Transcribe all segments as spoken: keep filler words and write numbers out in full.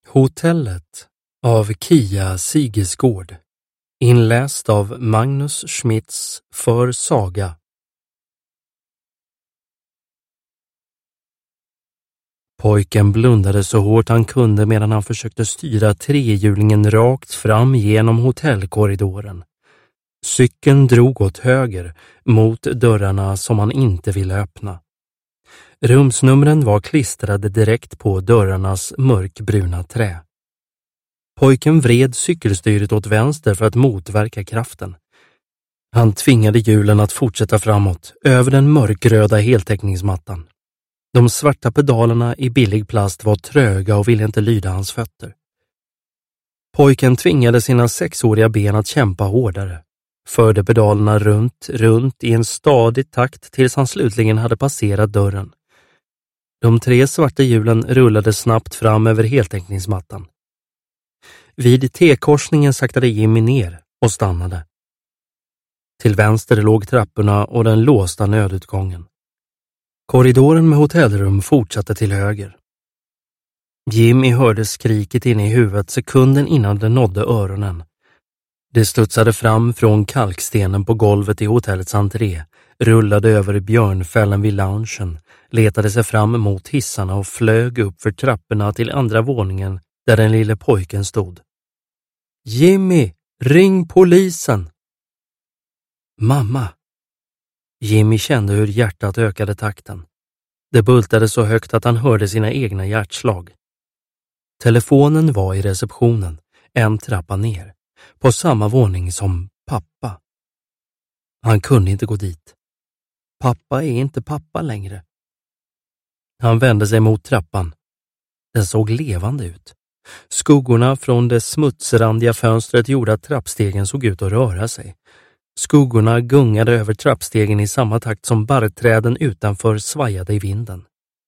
Hotellet av Kia Sigesgård. Inläst av Magnus Schmitz för Saga. Pojken blundade så hårt han kunde medan han försökte styra trehjulingen rakt fram genom hotellkorridoren. Cykeln drog åt höger mot dörrarna som han inte ville öppna. Rumsnumren var klistrade direkt på dörrarnas mörkbruna trä. Pojken vred cykelstyret åt vänster för att motverka kraften. Han tvingade hjulen att fortsätta framåt, över den mörkröda heltäckningsmattan. De svarta pedalerna i billig plast var tröga och ville inte lyda hans fötter. Pojken tvingade sina sexåriga ben att kämpa hårdare. Förde pedalerna runt, runt i en stadig takt tills han slutligen hade passerat dörren. De tre svarta hjulen rullade snabbt fram över heltäckningsmattan. Vid T-korsningen saktade Jimmy ner och stannade. Till vänster låg trapporna och den låsta nödutgången. Korridoren med hotellrum fortsatte till höger. Jimmy hörde skriket inne i huvudet sekunden innan det nådde öronen. Det studsade fram från kalkstenen på golvet i hotellets entré, rullade över björnfällen vid loungen, letade sig fram mot hissarna och flög upp för trapporna till andra våningen där den lille pojken stod. Jimmy, ring polisen! Mamma! Jimmy kände hur hjärtat ökade takten. Det bultade så högt att han hörde sina egna hjärtslag. Telefonen var i receptionen, en trappa ner, på samma våning som pappa. Han kunde inte gå dit. Pappa är inte pappa längre. Han vände sig mot trappan. Den såg levande ut. Skuggorna från det smutsrandiga fönstret gjorde att trappstegen såg ut att röra sig. Skuggorna gungade över trappstegen i samma takt som barrträden utanför svajade i vinden.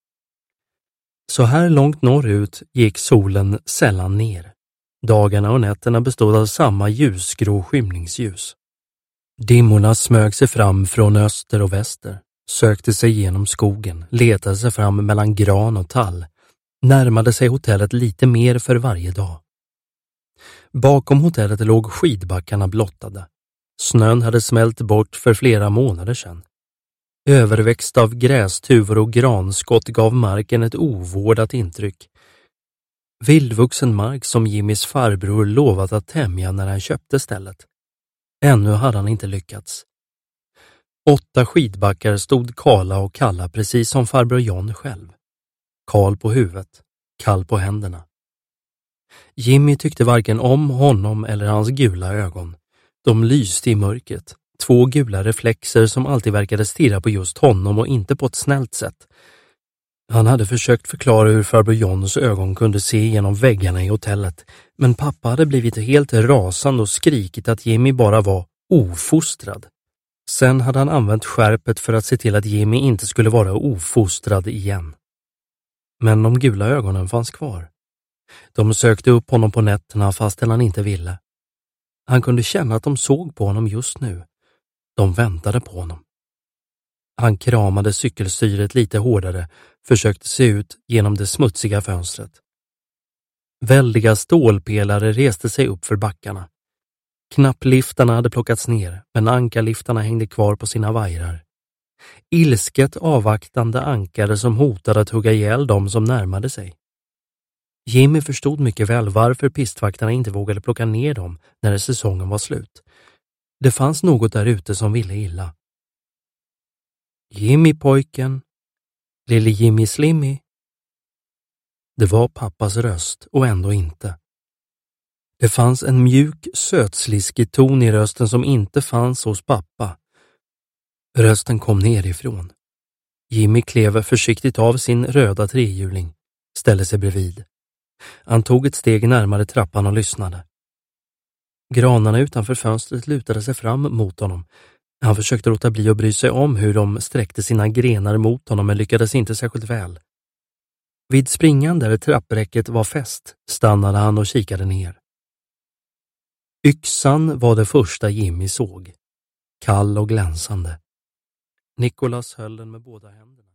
Så här långt norrut gick solen sällan ner. Dagarna och nätterna bestod av samma ljusgrå skymningsljus. Dimmorna smög sig fram från öster och väster, sökte sig genom skogen, letade sig fram mellan gran och tall, närmade sig hotellet lite mer för varje dag. Bakom hotellet låg skidbackarna blottade. Snön hade smält bort för flera månader sedan. Överväxt av grästuvor och granskott gav marken ett ovårdat intryck. Vildvuxen mark som Jimmys farbror lovat att tämja när han köpte stället. Ännu hade han inte lyckats. Åtta skidbackar stod kala och kalla precis som farbror John själv. Kal på huvudet, kall på händerna. Jimmy tyckte varken om honom eller hans gula ögon. De lyste i mörkret, två gula reflexer som alltid verkade stirra på just honom och inte på ett snällt sätt. Han hade försökt förklara hur farbror Johns ögon kunde se genom väggarna i hotellet, men pappa hade blivit helt rasande och skrikit att Jimmy bara var ofostrad. Sen hade han använt skärpet för att se till att Jimmy inte skulle vara ofostrad igen. Men de gula ögonen fanns kvar. De sökte upp honom på nätterna fastän han inte ville. Han kunde känna att de såg på honom just nu. De väntade på honom. Han kramade cykelstyret lite hårdare, försökte se ut genom det smutsiga fönstret. Väldiga stålpelare reste sig upp för backarna. Knappliftarna hade plockats ner, men ankarliftarna hängde kvar på sina vajrar. Ilsket avvaktande ankare som hotade att hugga ihjäl dem som närmade sig. Jimmy förstod mycket väl varför pistvakterna inte vågade plocka ner dem när säsongen var slut. Det fanns något där ute som ville illa. Jimmy pojken, lille Jimmy Slimmy. Det var pappas röst och ändå inte. Det fanns en mjuk, sötsliskig ton i rösten som inte fanns hos pappa. Rösten kom nerifrån. Jimmy klev försiktigt av sin röda trehjuling, ställde sig bredvid. Han tog ett steg närmare trappan och lyssnade. Granarna utanför fönstret lutade sig fram mot honom. Han försökte låta bli att bry sig om hur de sträckte sina grenar mot honom men lyckades inte särskilt väl. Vid springan där trappräcket var fäst stannade han och kikade ner. Yxan var det första Jimmy såg. Kall och glänsande. Nicholas höll den med båda händerna.